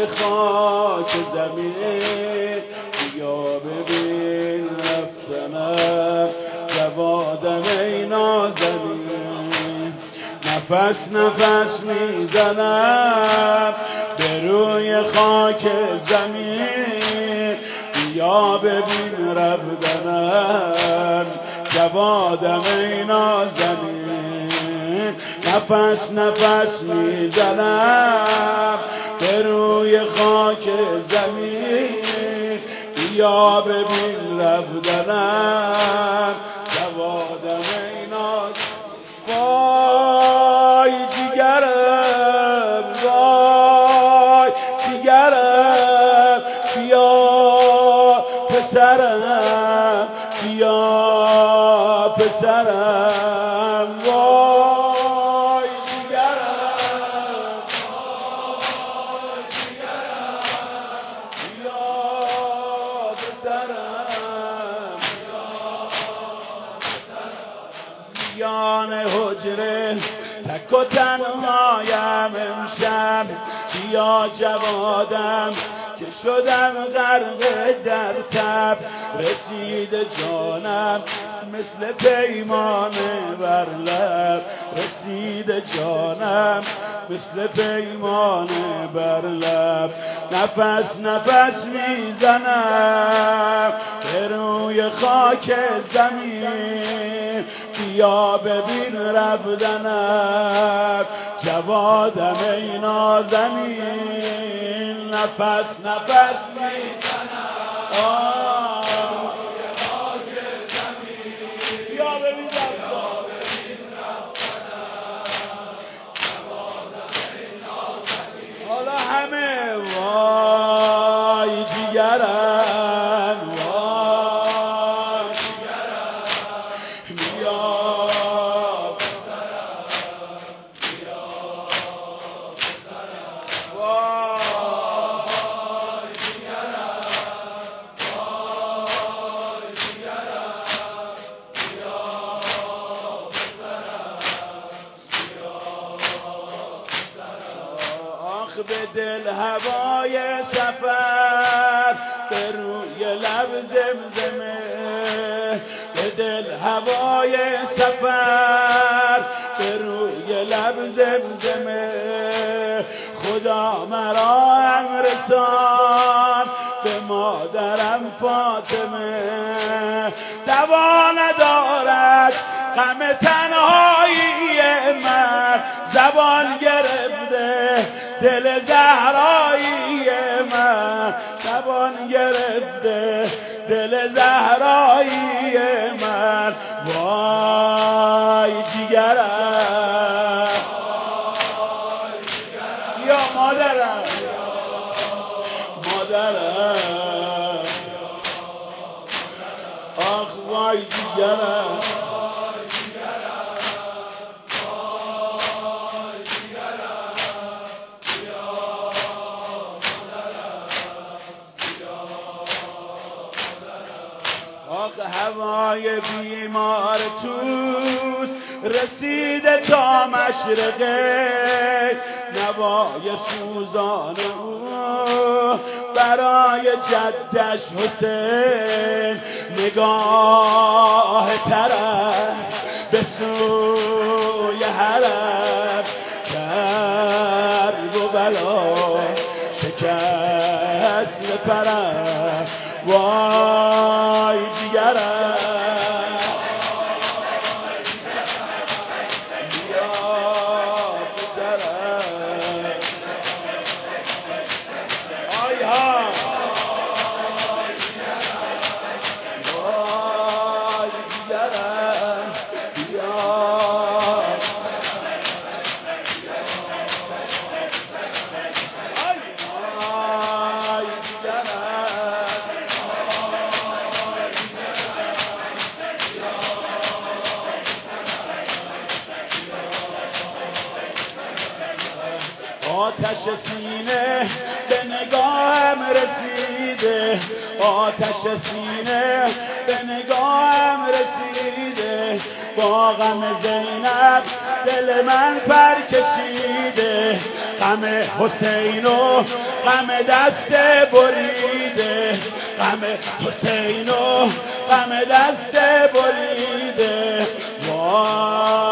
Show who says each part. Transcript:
Speaker 1: خاک زمین بیا ببین رفتنم جوادم ای نازنین نفس نفس میزنم به روی خاک زمین بیا ببین رفتنم جوادم ای نازنین نفس نفس میزنم به روی خاک زمین بیا ببین رفتنم جوادم ای نازنین وای جگرم وای جگرم بیا پسرم بیا پسرم وای جگرم وای جگرم بیا پسرم میان حجره تک و تنهایم امشب بیا جوادم که شدم غرق در تب رسید جانم مثل پیمان بر لب رسید جانم مثل پیمان بر لب نفس نفس میزنم به روی خاک زمین بیا ببین رفتنم جوادم ای نازنین نفس نفس میزنم روی خاک زمین بیا ببین رفتنم جوادم ای نازنین حالا همه وای جگرم وای جگرم بیا به دل هوای سفر به روی لب زمزمه به دل هوای سفر به روی لب زمزمه خدا مرا هم رسان به مادرم فاطمه دوا ندارد غم تنهایی من زبان گرفته دل زهرایی من زبان گرفته دل زهرایی من وای جگرم یا مادرم مادرم آخ وای جگرم هوای بیمار توست رسیده تا مشرقه نوای سوزان او برای جدش حسین نگاه طرف به سوی حرم کرب و بلا شکست پرم وای جگرم بیا پسرم آی ها وای جگرم بیا آتش سینه به نگاهم رسیده آتش سینه به نگاهم رسیده با غم زینب دل من پر کشیده غم حسین و غم دست بریده، غم حسین و غم دست بریده. وای